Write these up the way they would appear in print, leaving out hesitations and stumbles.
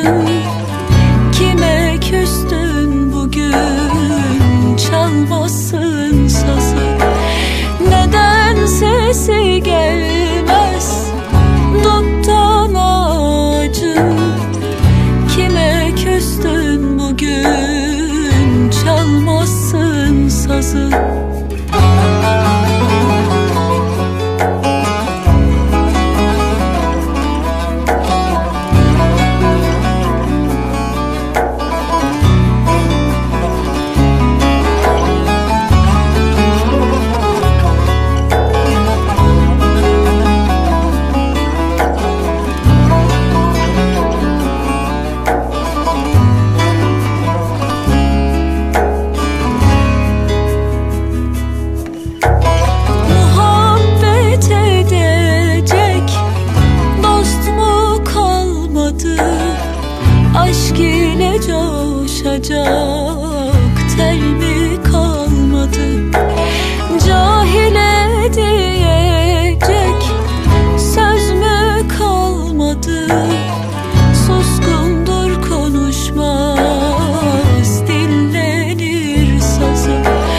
acım. Kime küstün bugün, çalmasın sazı. Neden sesi gelmez duttan ağacın? Kime küstün bugün, çalmasın sazı. Aşk ile coşacak tel mi kalmadı? Cahile diyecek söz mü kalmadı? Suskundur konuşmaz, dinlenir sazı.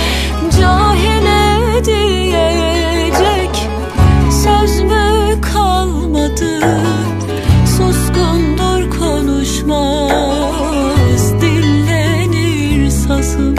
Cahile diyecek söz mü kalmadı? Suskundur konuşmaz, dinlenir sazım.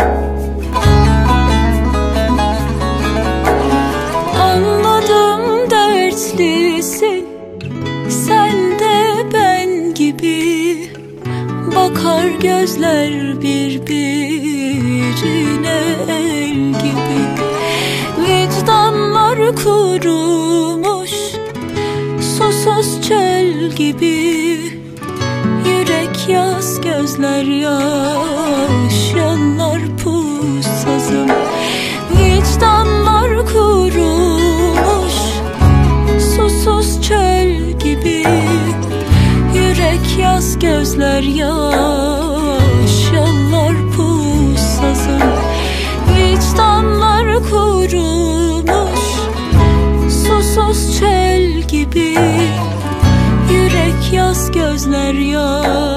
Anladım dertlisin, sen de ben gibi. Bakar gözler birbirine el gibi. Vicdanlar kurumuş, susuz çöl gibi. Yürek yaz, gözler yaş, yanlar pus sazım. Vicdanlar kurumuş, susuz çöl gibi. Yürek yaz, gözler yaş, yanlar pus sazım. Vicdanlar kurumuş, susuz çöl gibi. Yürek yaz, gözler yaş.